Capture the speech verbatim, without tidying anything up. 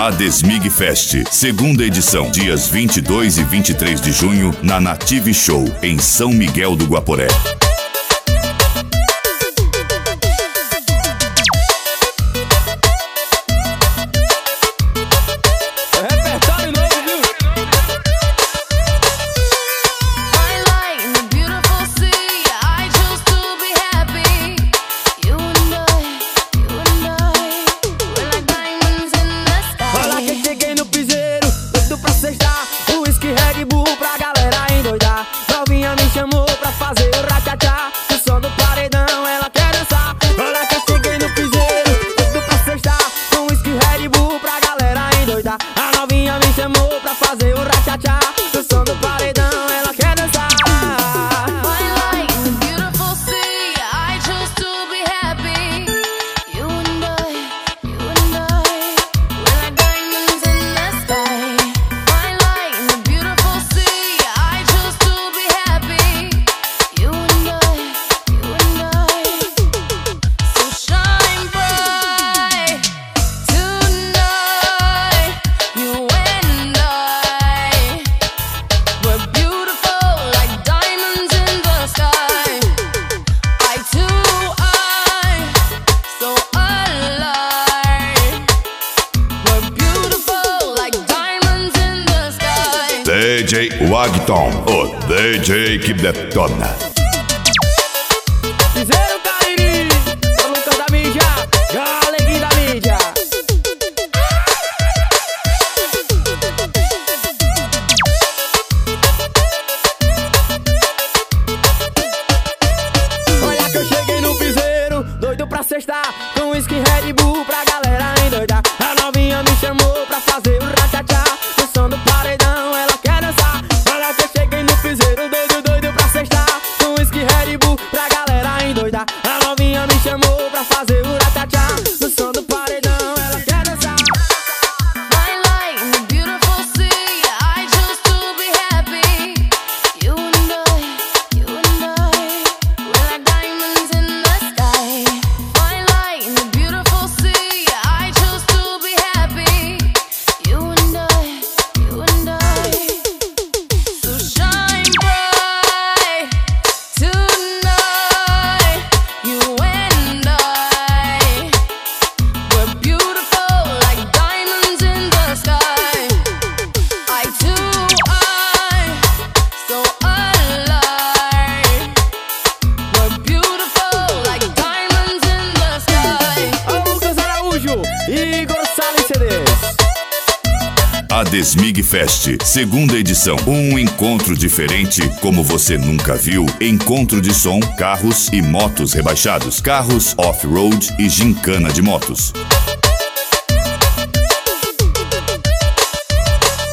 A Desmig Fest, segunda edição, dias vinte e dois e vinte e três de junho, na Native Show, em São Miguel do Guaporé. D J Wagton, o D J que detona. Fizeram Cariri, o Lucas da mídia, Galeguinho da mídia. Olha que eu cheguei no piseiro, doido pra sextar, com whisky Red Bull pra galera endoidar. A novinha me chamou pra fazer o rachachá, no som do paredão ela quer dançar. Olha que eu cheguei no piseiro, doido, doido pra sextar, com whisky Red Bull pra galera endoidar. A novinha me chamou pra fazer o rachachá, no som do paredão ela quer dançar. My light in the beautiful sea, I chose to be happy. You and I, you and I, we're like diamonds in the sky. My light in the beautiful sea, I chose to be happy. You and I, you and I, so shine bright tonight. You and I, we're beautiful like diamonds in the sky. Eye to eye, so alive. We're beautiful like diamonds in the sky. Alô, Lucas Araújo, Igor Salles C Ds. A Desmig Fest, segunda edição. Um encontro diferente como você nunca viu. Encontro de som, carros e motos rebaixados, carros off-road e gincana de motos.